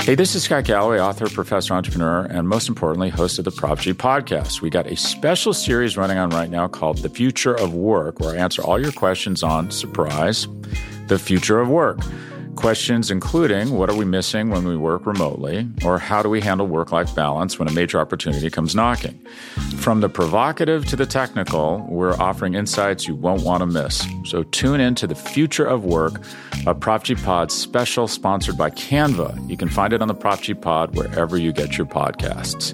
Hey, this is Scott Galloway, author, professor, entrepreneur, and most importantly, host of the Prop G podcast. We got a special series running on right now called The Future of Work, where I answer all your questions on, surprise, the future of work. Questions including, what are we missing when we work remotely? Or how do we handle work-life balance when a major opportunity comes knocking? From the provocative to the technical, we're offering insights you won't want to miss. So tune in to The Future of Work, a Prop G Pod special sponsored by Canva. You can find it on the Prop G Pod wherever you get your podcasts.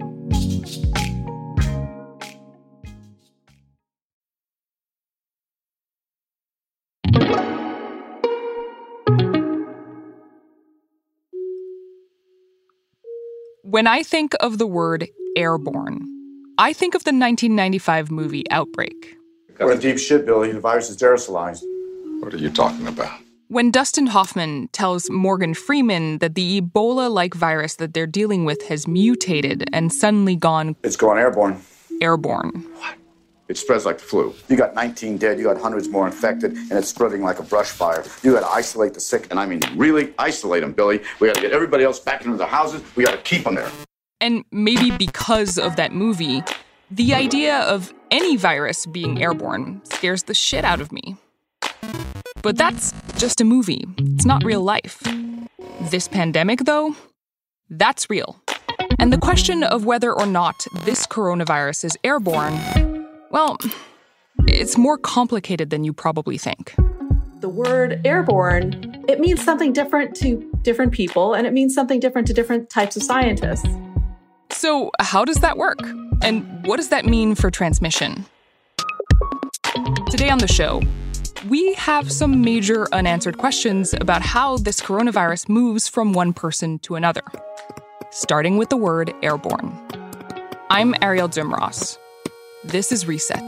When I think of the word airborne, I think of the 1995 movie Outbreak. We're in deep shit, Billy. The virus is aerosolized. What are you talking about? When Dustin Hoffman tells Morgan Freeman that the Ebola-like virus that they're dealing with has mutated and suddenly gone... It's going airborne. Airborne. What? It spreads like the flu. You got 19 dead, you got hundreds more infected, and it's spreading like a brush fire. You got to isolate the sick, and I mean really isolate them, Billy. We got to get everybody else back into their houses. We got to keep them there. And maybe because of that movie, the idea of any virus being airborne scares the shit out of me. But that's just a movie. It's not real life. This pandemic, though, that's real. And the question of whether or not this coronavirus is airborne, well, it's more complicated than you probably think. The word airborne, it means something different to different people, and it means something different to different types of scientists. So how does that work? And what does that mean for transmission? Today on the show, we have some major unanswered questions about how this coronavirus moves from one person to another, starting with the word airborne. I'm Ariel Zimros. This is Reset.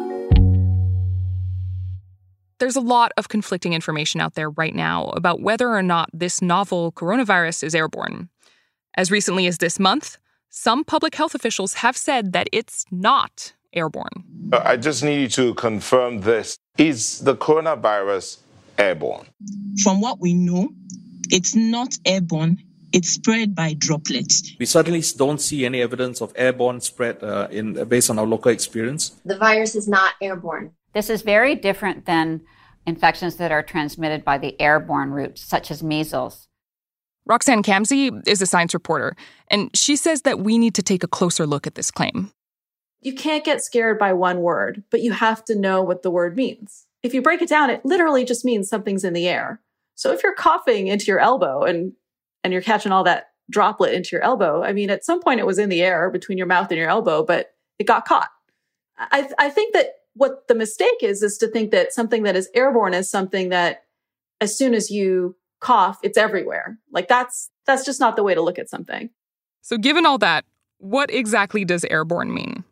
There's a lot of conflicting information out there right now about whether or not this novel coronavirus is airborne. As recently as this month, some public health officials have said that it's not airborne. I just need you to confirm this. Is the coronavirus airborne? From what we know, it's not airborne. It's spread by droplets. We certainly don't see any evidence of airborne spread based on our local experience. The virus is not airborne. This is very different than infections that are transmitted by the airborne route, such as measles. Roxanne Kamsey is a science reporter, and she says that we need to take a closer look at this claim. You can't get scared by one word, but you have to know what the word means. If you break it down, it literally just means something's in the air. So if you're coughing into your elbow and you're catching all that droplet into your elbow, I mean, at some point it was in the air between your mouth and your elbow, but it got caught. I think that what the mistake is to think that something that is airborne is something that as soon as you cough, it's everywhere. Like that's just not the way to look at something. So given all that, what exactly does airborne mean?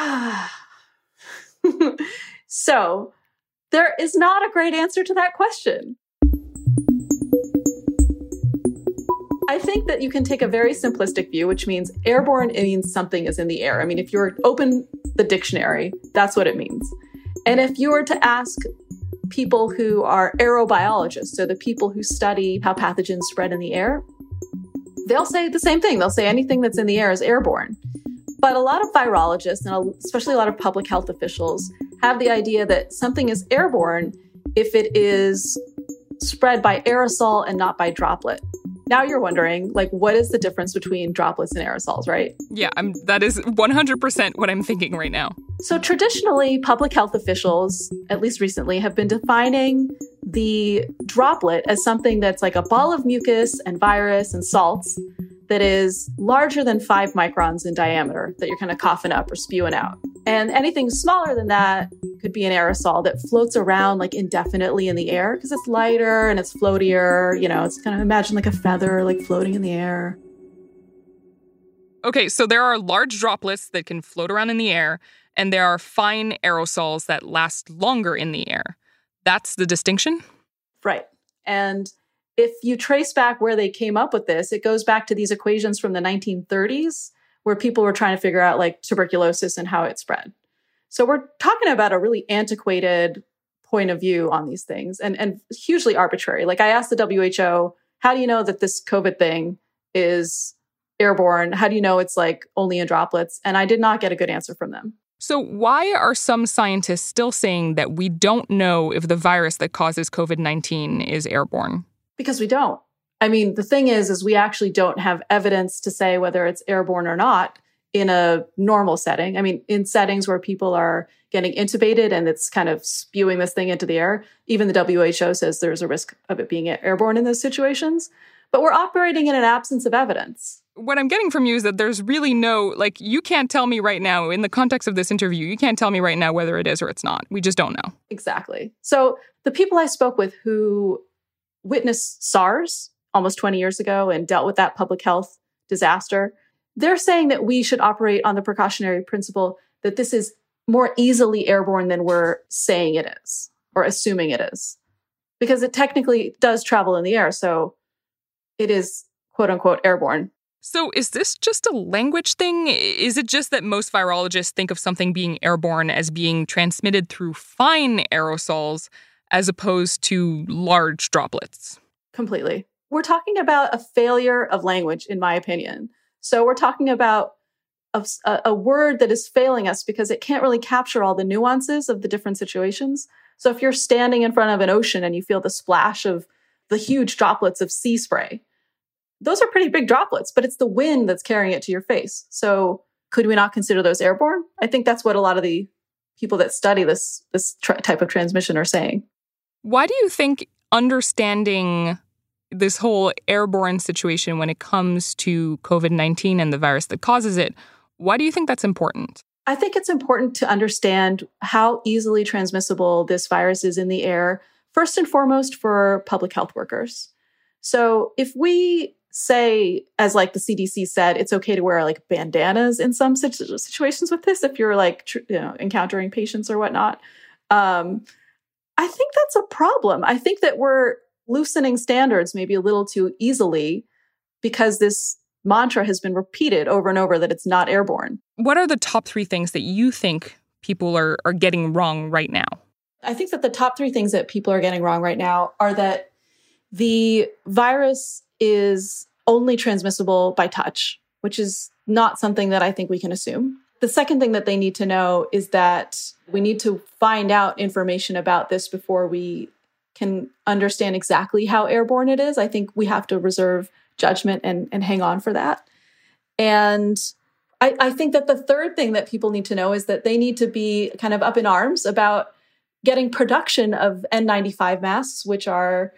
So there is not a great answer to that question. I think that you can take a very simplistic view, which means airborne, it means something is in the air. I mean, if you were to open the dictionary, that's what it means. And if you were to ask people who are aerobiologists, so the people who study how pathogens spread in the air, they'll say the same thing. They'll say anything that's in the air is airborne. But a lot of virologists, and especially a lot of public health officials, have the idea that something is airborne if it is spread by aerosol and not by droplet. Now you're wondering, like, what is the difference between droplets and aerosols, right? Yeah, that is 100% what I'm thinking right now. So traditionally, public health officials, at least recently, have been defining the droplet as something that's like a ball of mucus and virus and salts that is larger than 5 microns in diameter that you're kind of coughing up or spewing out. And anything smaller than that could be an aerosol that floats around like indefinitely in the air because it's lighter and it's floatier. You know, it's kind of imagine like a feather like floating in the air. Okay, so there are large droplets that can float around in the air, and there are fine aerosols that last longer in the air. That's the distinction? Right. And if you trace back where they came up with this, it goes back to these equations from the 1930s where people were trying to figure out like tuberculosis and how it spread. So we're talking about a really antiquated point of view on these things and hugely arbitrary. Like I asked the WHO, how do you know that this COVID thing is airborne? How do you know it's like only in droplets? And I did not get a good answer from them. So why are some scientists still saying that we don't know if the virus that causes COVID-19 is airborne? Because we don't. I mean, the thing is we actually don't have evidence to say whether it's airborne or not in a normal setting. I mean, in settings where people are getting intubated and it's kind of spewing this thing into the air, even the WHO says there's a risk of it being airborne in those situations. But we're operating in an absence of evidence. What I'm getting from you is that there's really no, like, you can't tell me right now, in the context of this interview, you can't tell me right now whether it is or it's not. We just don't know. Exactly. So the people I spoke with who witnessed SARS almost 20 years ago and dealt with that public health disaster, they're saying that we should operate on the precautionary principle that this is more easily airborne than we're saying it is or assuming it is, because it technically does travel in the air. So it is, quote unquote, airborne. So is this just a language thing? Is it just that most virologists think of something being airborne as being transmitted through fine aerosols as opposed to large droplets? Completely. We're talking about a failure of language, in my opinion. So we're talking about a word that is failing us because it can't really capture all the nuances of the different situations. So if you're standing in front of an ocean and you feel the splash of the huge droplets of sea spray, those are pretty big droplets, but it's the wind that's carrying it to your face. So could we not consider those airborne? I think that's what a lot of the people that study this type of transmission are saying. Why do you think understanding this whole airborne situation when it comes to COVID-19 and the virus that causes it, why do you think that's important? I think it's important to understand how easily transmissible this virus is in the air, first and foremost for public health workers. So if we say, as like the CDC said, it's okay to wear like bandanas in some situations with this, if you're like, encountering patients or whatnot, I think that's a problem. I think that we're loosening standards maybe a little too easily because this mantra has been repeated over and over that it's not airborne. What are the top 3 things that you think people are getting wrong right now? I think that the top 3 things that people are getting wrong right now are that the virus is only transmissible by touch, which is not something that I think we can assume. The second thing that they need to know is that we need to find out information about this before we can understand exactly how airborne it is. I think we have to reserve judgment and hang on for that. And I think that the third thing that people need to know is that they need to be kind of up in arms about getting production of N95 masks, which are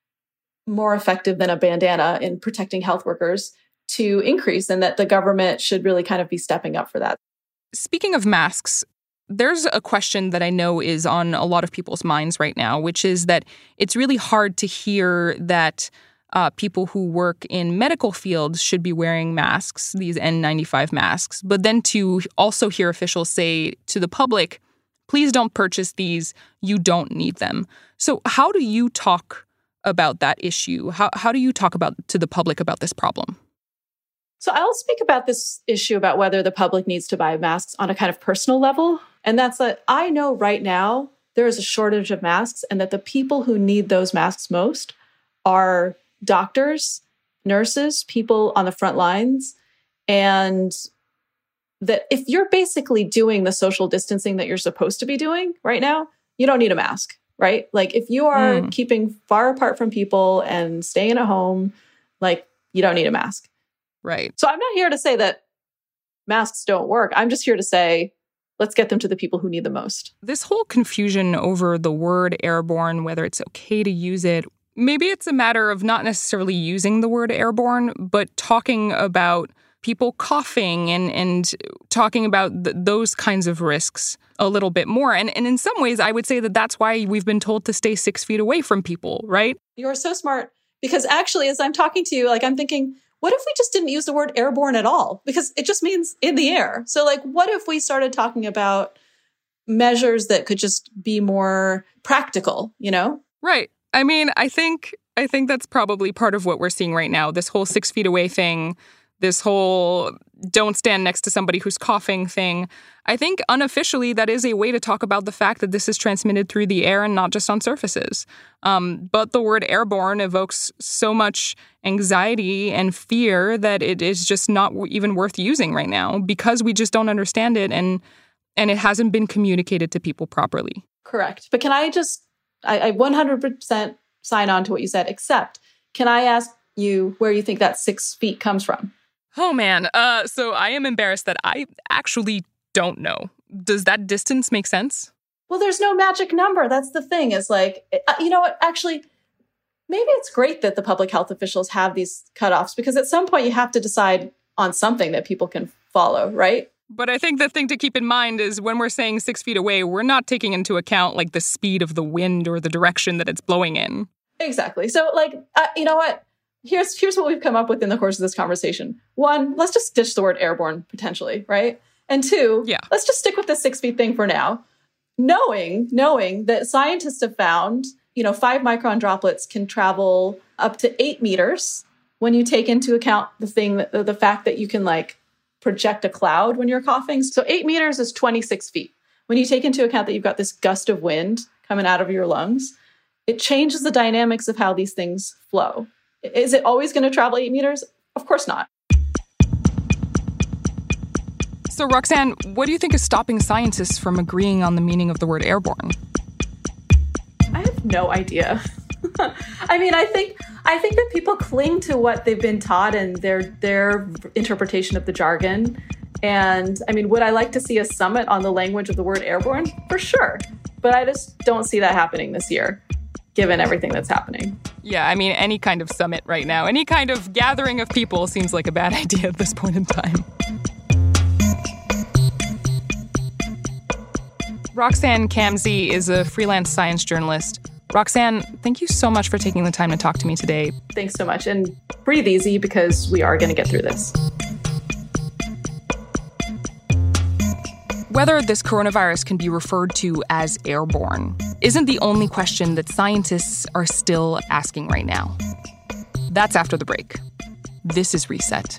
more effective than a bandana in protecting health workers, to increase, and that the government should really kind of be stepping up for that. Speaking of masks, there's a question that I know is on a lot of people's minds right now, which is that it's really hard to hear that people who work in medical fields should be wearing masks, these N95 masks, but then to also hear officials say to the public, please don't purchase these, you don't need them. So how do you talk about that issue? How do you talk to the public about this problem? So I'll speak about this issue about whether the public needs to buy masks on a kind of personal level. And that's that I know right now there is a shortage of masks and that the people who need those masks most are doctors, nurses, people on the front lines. And that if you're basically doing the social distancing that you're supposed to be doing right now, you don't need a mask, right? Like if you are keeping far apart from people and staying at home, like you don't need a mask. Right. So I'm not here to say that masks don't work. I'm just here to say, let's get them to the people who need the most. This whole confusion over the word airborne, whether it's okay to use it, maybe it's a matter of not necessarily using the word airborne, but talking about people coughing and talking about those kinds of risks a little bit more. And in some ways, I would say that that's why we've been told to stay 6 feet away from people, right? You're so smart. Because actually, as I'm talking to you, like I'm thinking, what if we just didn't use the word airborne at all? Because it just means in the air. So like, what if we started talking about measures that could just be more practical, you know? Right. I mean, I think that's probably part of what we're seeing right now. This whole 6 feet away thing, this whole don't stand next to somebody who's coughing thing. I think unofficially that is a way to talk about the fact that this is transmitted through the air and not just on surfaces. But the word airborne evokes so much anxiety and fear that it is just not even worth using right now because we just don't understand it and it hasn't been communicated to people properly. Correct. But can I 100% sign on to what you said, except can I ask you where you think that 6 feet comes from? Oh, man. So I am embarrassed that I actually don't know. Does that distance make sense? Well, there's no magic number. That's the thing. Is like, you know what? Actually, maybe it's great that the public health officials have these cutoffs because at some point you have to decide on something that people can follow, right? But I think the thing to keep in mind is when we're saying 6 feet away, we're not taking into account like the speed of the wind or the direction that it's blowing in. Exactly. So like, you know what? Here's what we've come up with in the course of this conversation. 1, let's just ditch the word airborne potentially, right? And 2, let's just stick with the 6 feet thing for now. Knowing that scientists have found, 5 micron droplets can travel up to 8 meters when you take into account the fact that you can like project a cloud when you're coughing. So 8 meters is 26 feet. When you take into account that you've got this gust of wind coming out of your lungs, it changes the dynamics of how these things flow. Is it always going to travel 8 meters? Of course not. So, Roxanne, what do you think is stopping scientists from agreeing on the meaning of the word airborne? I have no idea. I mean, I think that people cling to what they've been taught and their interpretation of the jargon. And I mean, would I like to see a summit on the language of the word airborne? For sure. But I just don't see that happening this year, given everything that's happening. Yeah, I mean, any kind of summit right now, any kind of gathering of people seems like a bad idea at this point in time. Roxanne Kamsey is a freelance science journalist. Roxanne, thank you so much for taking the time to talk to me today. Thanks so much. And breathe easy because we are going to get through this. Whether this coronavirus can be referred to as airborne isn't the only question that scientists are still asking right now. That's after the break. This is Reset.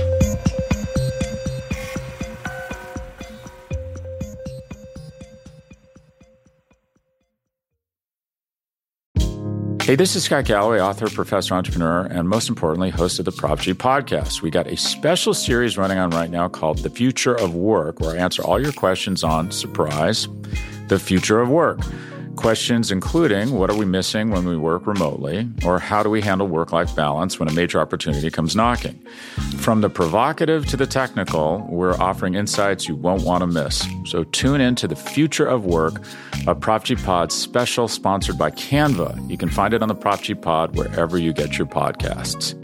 Hey, this is Scott Galloway, author, professor, entrepreneur, and most importantly, host of the Prop G podcast. We got a special series running on right now called The Future of Work, where I answer all your questions on, surprise, the future of work. Questions including, what are we missing when we work remotely? Or how do we handle work-life balance when a major opportunity comes knocking? From the provocative to the technical, we're offering insights you won't want to miss. So tune in to The Future of Work, a Prop G Pod special sponsored by Canva. You can find it on the Prop G Pod wherever you get your podcasts.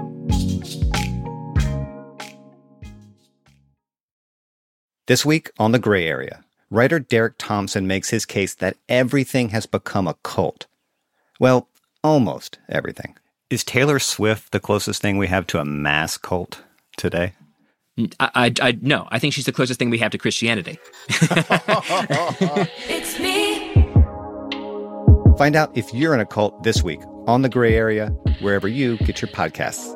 This week on The Gray Area, writer Derek Thompson makes his case that everything has become a cult. Well, almost everything. Is Taylor Swift the closest thing we have to a mass cult today? No, I think she's the closest thing we have to Christianity. It's me. Find out if you're in a cult this week on The Gray Area, wherever you get your podcasts.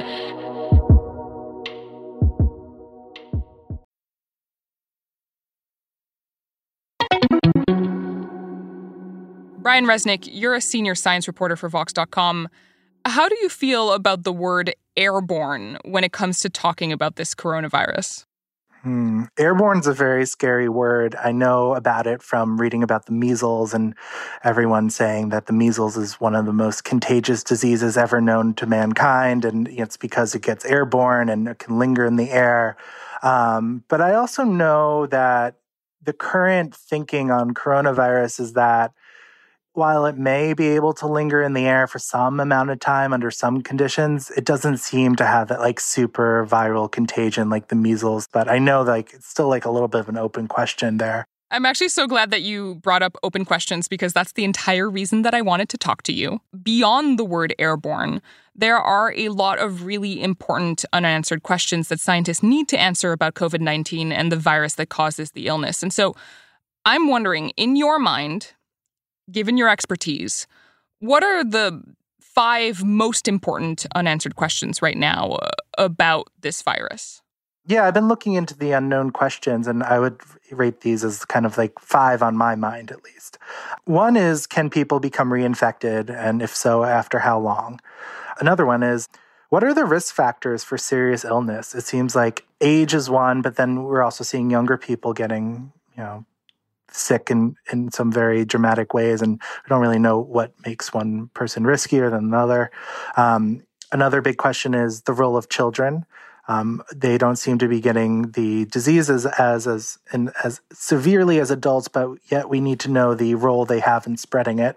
Brian Resnick, you're a senior science reporter for Vox.com. How do you feel about the word airborne when it comes to talking about this coronavirus? Airborne is a very scary word. I know about it from reading about the measles and everyone saying that the measles is one of the most contagious diseases ever known to mankind. And it's because it gets airborne and it can linger in the air. But I also know that the current thinking on coronavirus is that while it may be able to linger in the air for some amount of time under some conditions, it doesn't seem to have that super viral contagion like the measles. But I know it's still a little bit of an open question there. I'm actually so glad that you brought up open questions because that's the entire reason that I wanted to talk to you. Beyond the word airborne, there are a lot of really important unanswered questions that scientists need to answer about COVID-19 and the virus that causes the illness. And so I'm wondering, in your mind, given your expertise, what are the 5 most important unanswered questions right now about this virus? Yeah, I've been looking into the unknown questions, and I would rate these as kind of like 5 on my mind, at least. One is, can people become reinfected? And if so, after how long? Another one is, what are the risk factors for serious illness? It seems like age is one, but then we're also seeing younger people getting, sick in some very dramatic ways, and we don't really know what makes one person riskier than another. Another big question is the role of children. They don't seem to be getting the diseases as severely as adults, but yet we need to know the role they have in spreading it.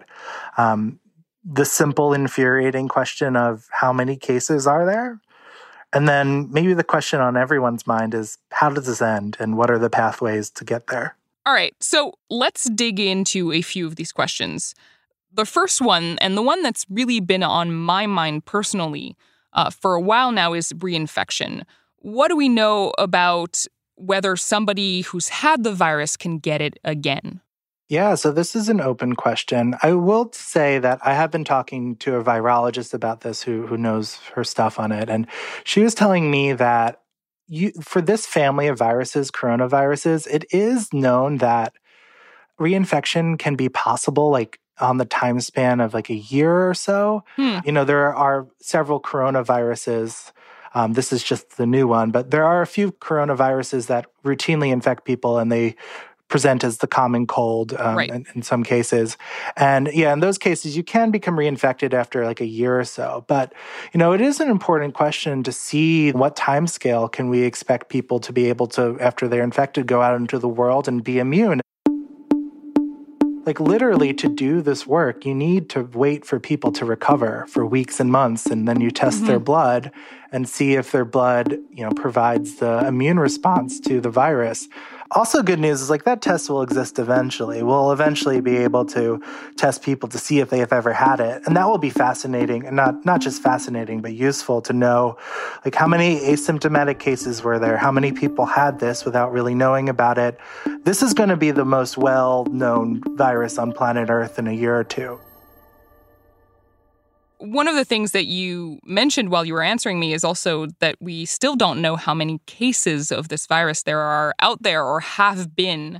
The simple, infuriating question of how many cases are there? And then maybe the question on everyone's mind is, how does this end, and what are the pathways to get there? All right, so let's dig into a few of these questions. The first one, and the one that's really been on my mind personally for a while now, is reinfection. What do we know about whether somebody who's had the virus can get it again? Yeah, so this is an open question. I will say that I have been talking to a virologist about this who knows her stuff on it, and she was telling me that for this family of viruses, coronaviruses, it is known that reinfection can be possible, like on the time span of like a year or so. There are several coronaviruses. This is just the new one, but there are a few coronaviruses that routinely infect people, and they present as the common cold in some cases. And in those cases, you can become reinfected after like a year or so. But, it is an important question to see what time scale can we expect people to be able to, after they're infected, go out into the world and be immune. Like literally to do this work, you need to wait for people to recover for weeks and months, and then you test their blood and see if their blood, provides the immune response to the virus. Also good news is like that test will exist eventually. We'll eventually be able to test people to see if they have ever had it. And that will be fascinating, and not just fascinating, but useful to know like how many asymptomatic cases were there, how many people had this without really knowing about it. This is going to be the most well-known virus on planet Earth in a year or two. One of the things that you mentioned while you were answering me is also that we still don't know how many cases of this virus there are out there or have been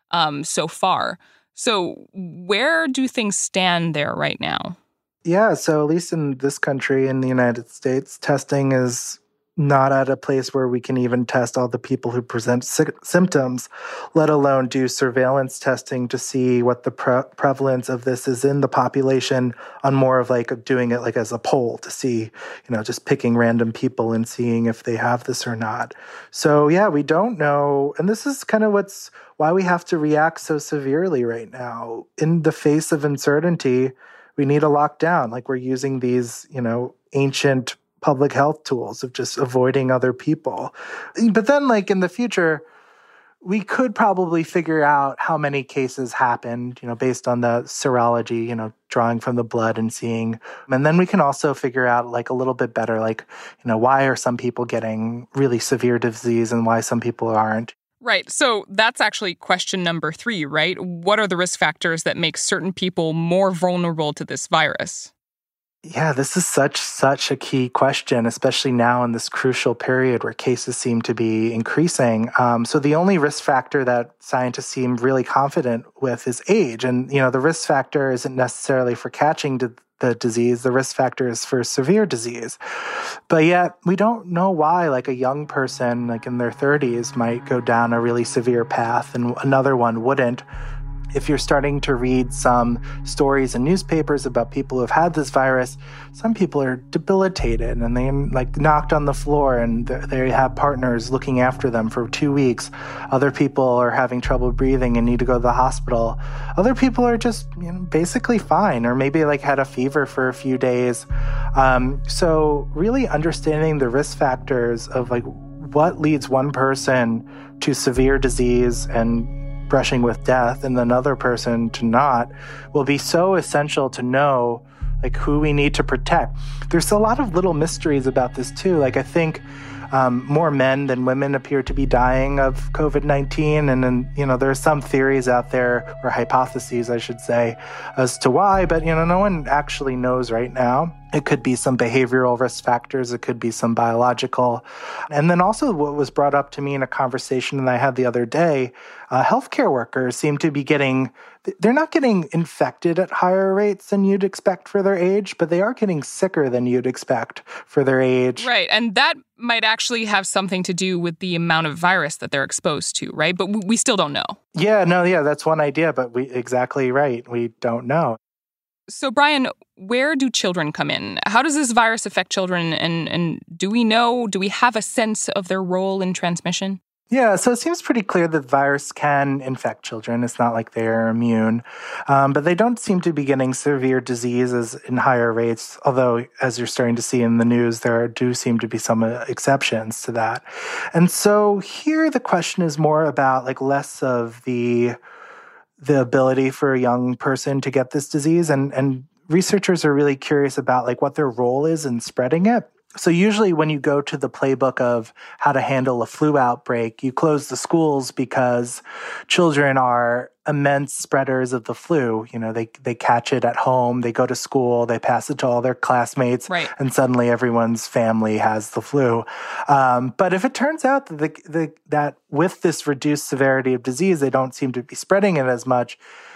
so far. So where do things stand there right now? Yeah, so at least in this country, in the United States, testing is not at a place where we can even test all the people who present symptoms, let alone do surveillance testing to see what the prevalence of this is in the population, on more of like doing it like as a poll to see, just picking random people and seeing if they have this or not. So yeah, we don't know. And this is kind of why we have to react so severely right now. In the face of uncertainty, we need a lockdown. Like we're using these, ancient public health tools of just avoiding other people. But then like in the future, we could probably figure out how many cases happened, based on the serology, drawing from the blood and seeing. And then we can also figure out like a little bit better, like, why are some people getting really severe disease and why some people aren't. Right. So that's actually question number 3, right? What are the risk factors that make certain people more vulnerable to this virus? Yeah, this is such a key question, especially now in this crucial period where cases seem to be increasing. So the only risk factor that scientists seem really confident with is age. And, the risk factor isn't necessarily for catching the disease. The risk factor is for severe disease. But yet we don't know why, like a young person, like in their 30s, might go down a really severe path and another one wouldn't. If you're starting to read some stories in newspapers about people who have had this virus, some people are debilitated and they like knocked on the floor and they have partners looking after them for 2 weeks. Other people are having trouble breathing and need to go to the hospital. Other people are just basically fine, or maybe like had a fever for a few days. So really understanding the risk factors of like what leads one person to severe disease and brushing with death and another person to not will be so essential to know like who we need to protect. There's a lot of little mysteries about this too. Like I think More men than women appear to be dying of COVID-19. And then, there are some theories out there, or hypotheses, I should say, as to why. But, no one actually knows right now. It could be some behavioral risk factors. It could be some biological. And then also what was brought up to me in a conversation that I had the other day, healthcare workers seem to be they're not getting infected at higher rates than you'd expect for their age, but they are getting sicker than you'd expect for their age. Right. And that might actually have something to do with the amount of virus that they're exposed to, right? But we still don't know. Yeah, that's one idea, but exactly right. We don't know. So, Brian, where do children come in? How does this virus affect children? And do we have a sense of their role in transmission? Yeah, so it seems pretty clear that the virus can infect children. It's not like they're immune. But they don't seem to be getting severe diseases in higher rates, although, as you're starting to see in the news, there do seem to be some exceptions to that. And so here the question is more about less of the ability for a young person to get this disease. And researchers are really curious about what their role is in spreading it. So usually when you go to the playbook of how to handle a flu outbreak, you close the schools because children are immense spreaders of the flu. They catch it at home, they go to school, they pass it to all their classmates, right, and suddenly everyone's family has the flu. But if it turns out that with this reduced severity of disease, they don't seem to be spreading it as much,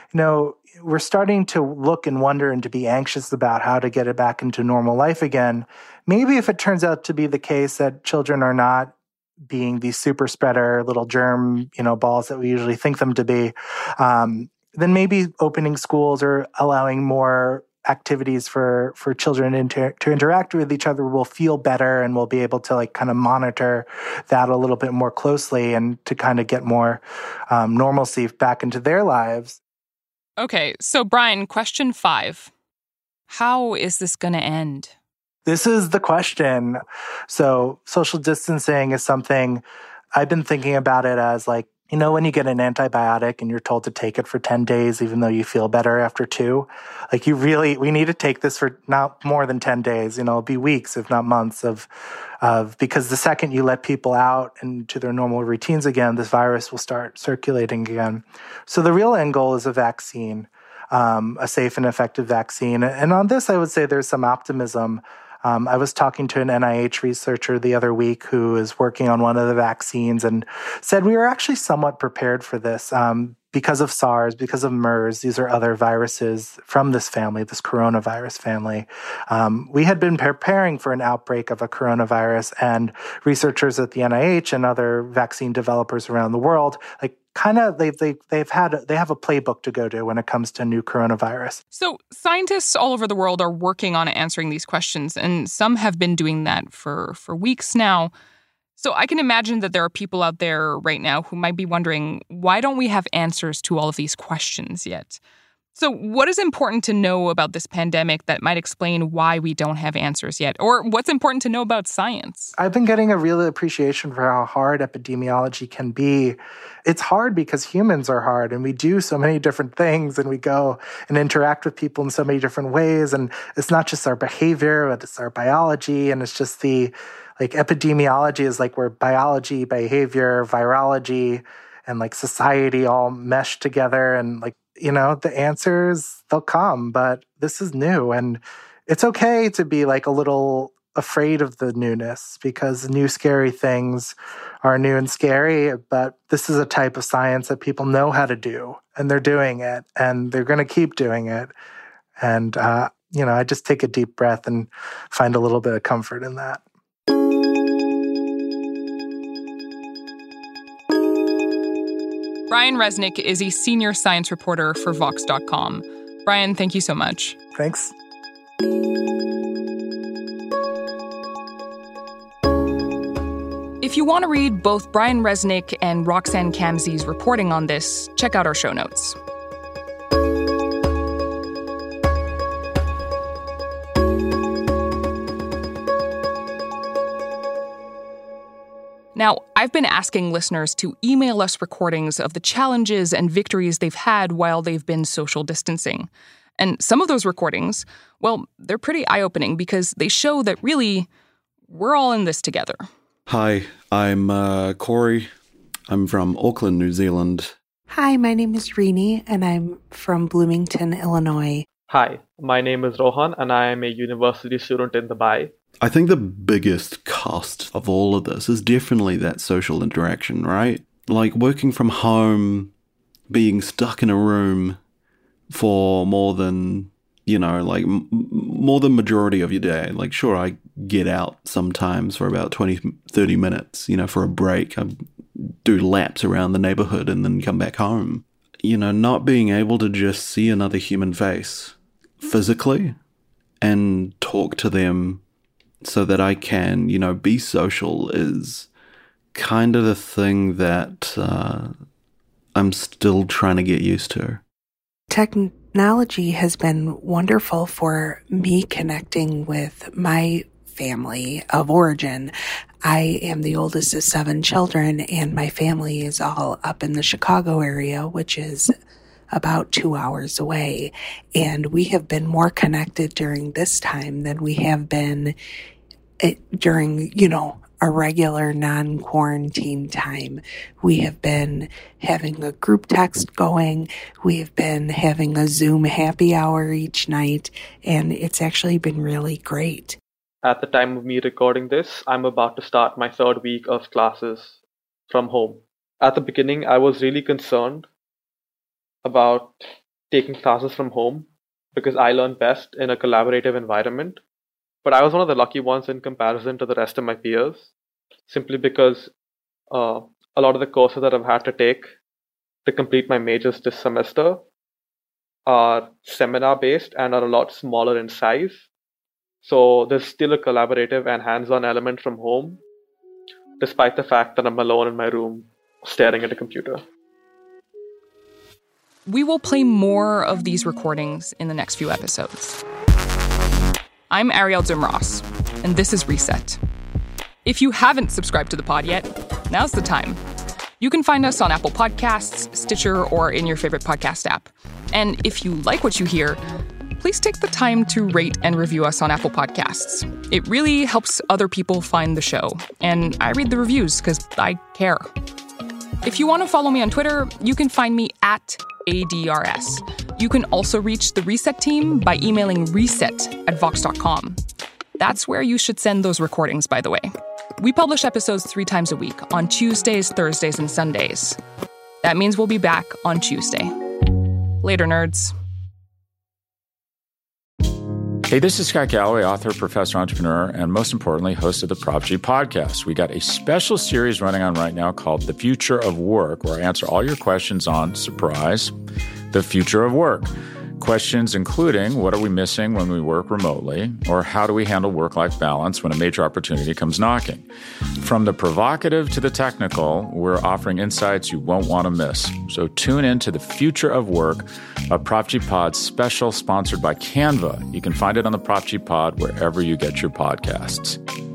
we're starting to look and wonder and to be anxious about how to get it back into normal life again. Maybe if it turns out to be the case that children are not being these super spreader little germ, balls that we usually think them to be, then maybe opening schools or allowing more activities for children to interact with each other will feel better, and we'll be able to kind of monitor that a little bit more closely and to kind of get more normalcy back into their lives. Okay, so Brian, question 5. How is this going to end? This is the question. So social distancing is something I've been thinking about it as when you get an antibiotic and you're told to take it for 10 days, even though you feel better after 2, we need to take this for not more than 10 days, it'll be weeks, if not months because the second you let people out into their normal routines again, this virus will start circulating again. So the real end goal is a vaccine, a safe and effective vaccine. And on this, I would say there's some optimism. I was talking to an NIH researcher the other week who is working on one of the vaccines and said we were actually somewhat prepared for this because of SARS, because of MERS. These are other viruses from this family, this coronavirus family. We had been preparing for an outbreak of a coronavirus, and researchers at the NIH and other vaccine developers around the world, they have a playbook to go to when it comes to new coronavirus. So scientists all over the world are working on answering these questions, and some have been doing that for weeks now. So I can imagine that there are people out there right now who might be wondering, why don't we have answers to all of these questions yet? So what is important to know about this pandemic that might explain why we don't have answers yet? Or what's important to know about science? I've been getting a real appreciation for how hard epidemiology can be. It's hard because humans are hard, and we do so many different things, and we go and interact with people in so many different ways. And it's not just our behavior, but it's our biology. And it's just epidemiology is where biology, behavior, virology, and society all mesh together. And the answers, they'll come, but this is new. And it's okay to be a little afraid of the newness because new scary things are new and scary. But this is a type of science that people know how to do, and they're doing it, and they're going to keep doing it. And, I just take a deep breath and find a little bit of comfort in that. Brian Resnick is a senior science reporter for Vox.com. Brian, thank you so much. Thanks. If you want to read both Brian Resnick and Roxanne Kamsey's reporting on this, check out our show notes. Now, I've been asking listeners to email us recordings of the challenges and victories they've had while they've been social distancing. And some of those recordings, well, they're pretty eye-opening because they show that really, we're all in this together. Hi, I'm Corey. I'm from Auckland, New Zealand. Hi, my name is Rini, and I'm from Bloomington, Illinois. Hi, my name is Rohan, and I am a university student in Dubai. I think the biggest cost of all of this is definitely that social interaction, right? Like working from home, being stuck in a room for more than, more than majority of your day. Like, sure, I get out sometimes for about 20, 30 minutes, for a break. I do laps around the neighborhood and then come back home. Not being able to just see another human face physically and talk to them so that I can, be social is kind of the thing that I'm still trying to get used to. Technology has been wonderful for me connecting with my family of origin. I am the oldest of 7 children, and my family is all up in the Chicago area, which is about 2 hours away. And we have been more connected during this time than we have been during, a regular non-quarantine time. We have been having a group text going. We have been having a Zoom happy hour each night, and it's actually been really great. At the time of me recording this, I'm about to start my 3rd week of classes from home. At the beginning, I was really concerned about taking classes from home because I learn best in a collaborative environment. But I was one of the lucky ones in comparison to the rest of my peers, simply because a lot of the courses that I've had to take to complete my majors this semester are seminar-based and are a lot smaller in size. So there's still a collaborative and hands-on element from home, despite the fact that I'm alone in my room staring at a computer. We will play more of these recordings in the next few episodes. I'm Ariel Dumross, and this is Reset. If you haven't subscribed to the pod yet, now's the time. You can find us on Apple Podcasts, Stitcher, or in your favorite podcast app. And if you like what you hear, please take the time to rate and review us on Apple Podcasts. It really helps other people find the show, and I read the reviews because I care. If you want to follow me on Twitter, you can find me at ADRS. You can also reach the Reset team by emailing reset@vox.com. That's where you should send those recordings, by the way. We publish episodes 3 times a week, on Tuesdays, Thursdays, and Sundays. That means we'll be back on Tuesday. Later, nerds. Hey, this is Scott Galloway, author, professor, entrepreneur, and most importantly, host of the Prop G podcast. We got a special series running on right now called The Future of Work, where I answer all your questions on, surprise, the future of work. Questions including, what are we missing when we work remotely? Or how do we handle work-life balance when a major opportunity comes knocking? From the provocative to the technical, we're offering insights you won't want to miss. So tune in to The Future of Work, a Prop G Pod special sponsored by Canva. You can find it on the Prop G Pod wherever you get your podcasts.